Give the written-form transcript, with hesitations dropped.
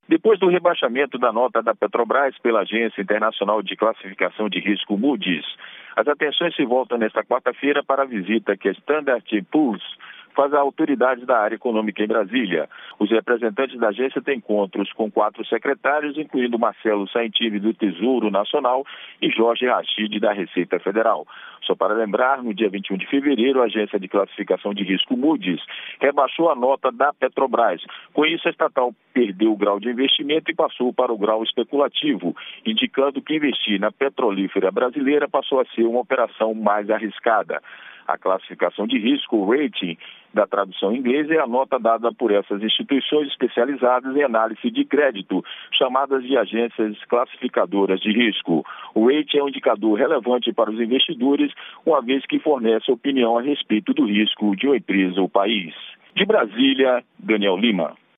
Depois do rebaixamento da nota da Petrobras pela Agência Internacional de Classificação de Risco Moody's, as atenções se voltam nesta quarta-feira para a visita que a Standard & Poor's faz a autoridades da área econômica em Brasília. Os representantes da agência têm encontros com 4 secretários, incluindo Marcelo Saintive, do Tesouro Nacional, e Jorge Rachid, da Receita Federal. Só para lembrar, no dia 21 de fevereiro, a Agência de Classificação de Risco Moody's rebaixou a nota da Petrobras. Com isso, a estatal perdeu o grau de investimento e passou para o grau especulativo, indicando que investir na petrolífera brasileira passou a ser uma operação mais arriscada. A classificação de risco, o rating, da tradução inglesa, é a nota dada por essas instituições especializadas em análise de crédito, chamadas de agências classificadoras de risco. O rating é um indicador relevante para os investidores, uma vez que fornece opinião a respeito do risco de uma empresa ou país. De Brasília, Daniel Lima.